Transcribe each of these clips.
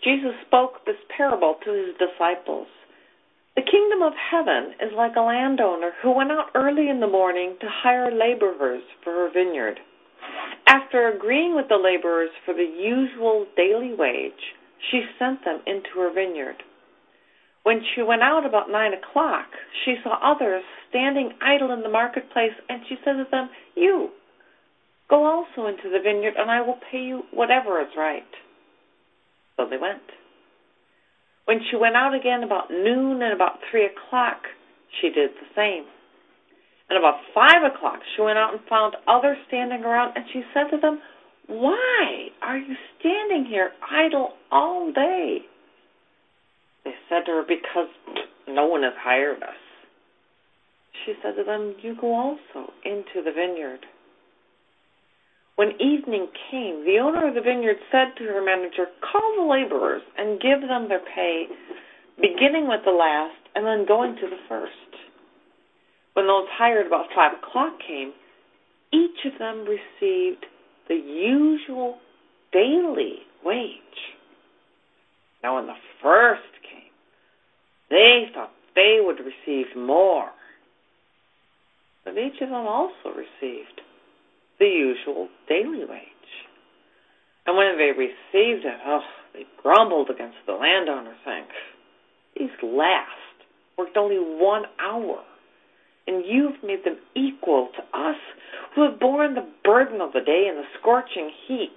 Jesus spoke this parable to his disciples. The kingdom of heaven is like a landowner who went out early in the morning to hire laborers for her vineyard. After agreeing with the laborers for the usual daily wage, she sent them into her vineyard. When she went out about 9 o'clock, she saw others standing idle in the marketplace, and she said to them, "You, go also into the vineyard, and I will pay you whatever is right." So they went. When she went out again about noon and about 3 o'clock, she did the same. And about 5 o'clock, she went out and found others standing around, and she said to them, "Why are you standing here idle all day?" They said to her, "Because no one has hired us." She said to them, "You go also into the vineyard." When evening came, the owner of the vineyard said to her manager, "Call the laborers and give them their pay, beginning with the last and then going to the first." When those hired about 5 o'clock came, each of them received the usual daily wage. Now when the first came, they thought they would receive more. But each of them also received the usual daily wage. And when they received it, they grumbled against the landowner, saying, "These last worked only 1 hour, and you've made them equal to us who have borne the burden of the day and the scorching heat."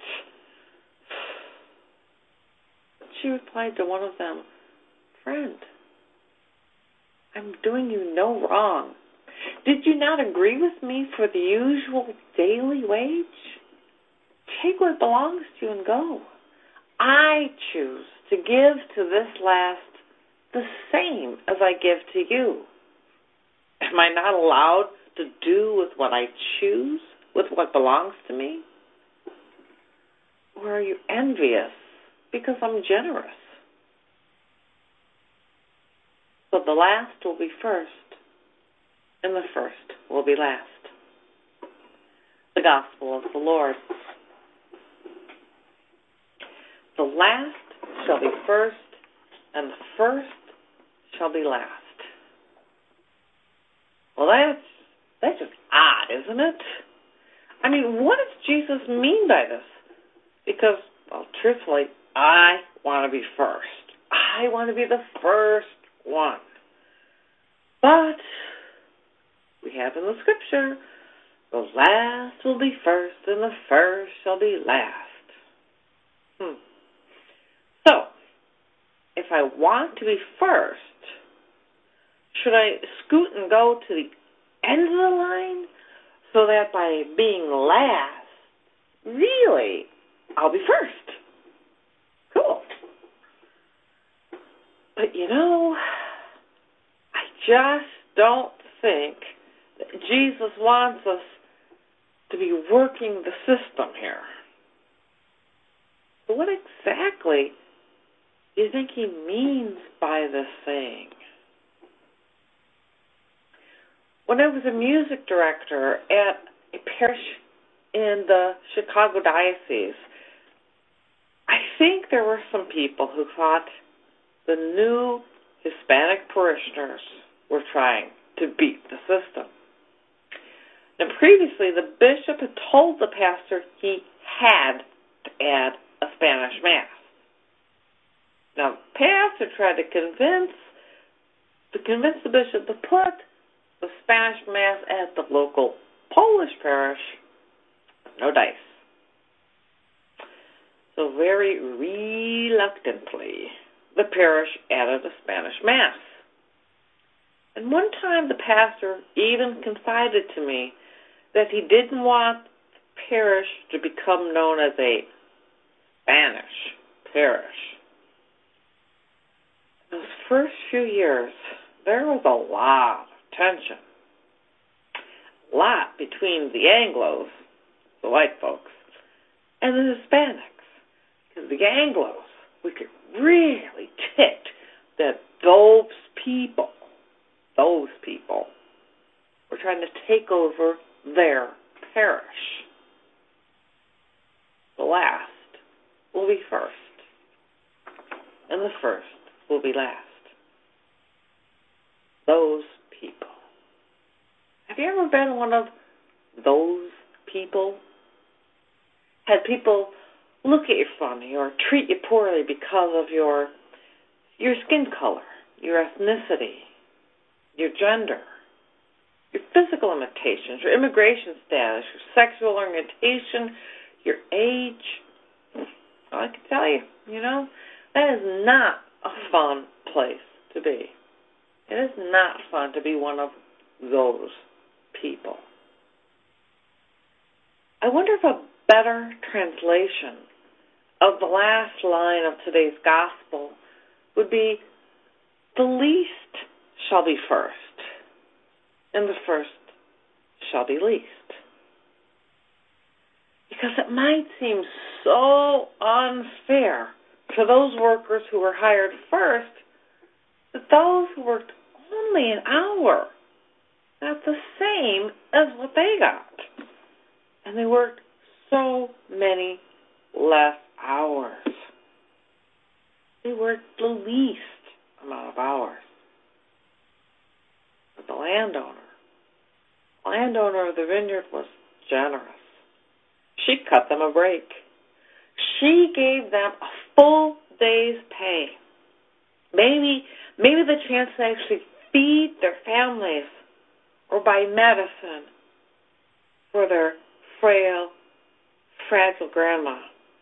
She replied to one of them, "Friend, I'm doing you no wrong. Did you not agree with me for the usual daily wage? Take what belongs to you and go. I choose to give to this last the same as I give to you. Am I not allowed to do with what I choose, with what belongs to me? Or are you envious because I'm generous?" So the last will be first, and the first will be last. The Gospel of the Lord. The last shall be first, and the first shall be last. Well, that's just odd, isn't it? I mean, what does Jesus mean by this? Because, well, truthfully, I want to be first. I want to be the first one. But we have in the Scripture, the last will be first, and the first shall be last. So, if I want to be first, should I scoot and go to the end of the line so that by being last, really, I'll be first? Cool. But I just don't think that Jesus wants us to be working the system here. So what exactly do you think he means by this saying? When I was a music director at a parish in the Chicago diocese, I think there were some people who thought the new Hispanic parishioners were trying to beat the system. Now, previously, the bishop had told the pastor he had to add a Spanish Mass. Now, the pastor tried to convince the bishop to put the Spanish Mass at the local Polish parish. No dice. So very reluctantly, the parish added a Spanish Mass. And one time the pastor even confided to me that he didn't want the parish to become known as a Spanish parish. Those first few years, there was a lot of tension. A lot between the Anglos, the white folks, and the Hispanics. Because the Anglos, we could really ticked that those people were trying to take over their parish. The last will be first. and the first will be last. Those people. Have you ever been one of those people? Had people look at you funny or treat you poorly because of your skin color, your ethnicity, your gender, your physical limitations, your immigration status, your sexual orientation, your age? Well, I can tell you, that is not a fun place to be. It is not fun to be one of those people. I wonder if a better translation of the last line of today's gospel would be, the least shall be first, and the first shall be least. Because it might seem so unfair to those workers who were hired first that those who worked only an hour got the same as what they got. And they worked so many less hours. They worked the least amount of hours. But the landowner of the vineyard was generous. She cut them a break. She gave them a full day's pay. Maybe the chance to actually feed their families or buy medicine for their frail, fragile grandma.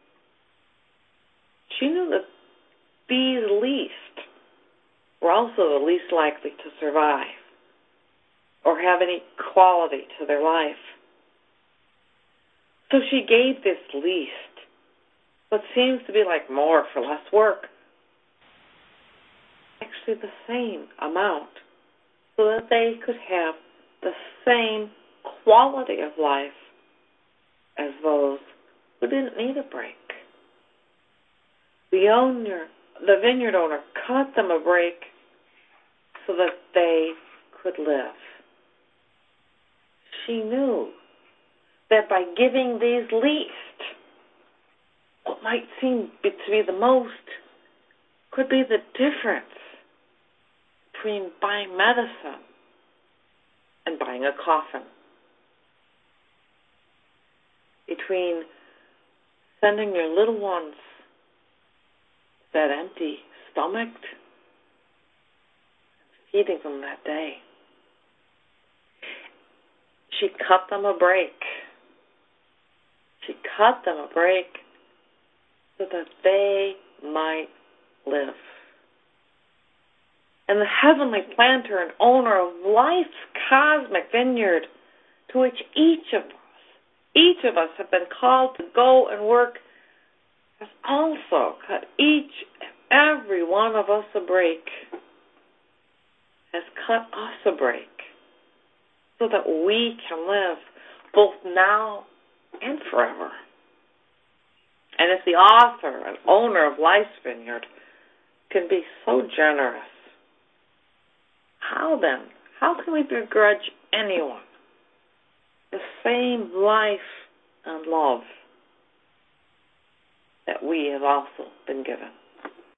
She knew that these least were also the least likely to survive or have any quality to their life. So she gave this least what seems to be like more for less work, actually the same amount, so that they could have the same quality of life as those who didn't need a break. The vineyard owner cut them a break so that they could live. She knew that by giving these least, what might seem to be the most could be the difference between buying medicine and buying a coffin, between sending your little ones to bed empty stomached and feeding them that day. She cut them a break. She cut them a break so that they might live. And the heavenly planter and owner of life's cosmic vineyard, to which each of us have been called to go and work, has also cut each and every one of us a break, has cut us a break so that we can live both now and forever. And if the author and owner of life's vineyard can be so generous, how can we begrudge anyone the same life and love that we have also been given?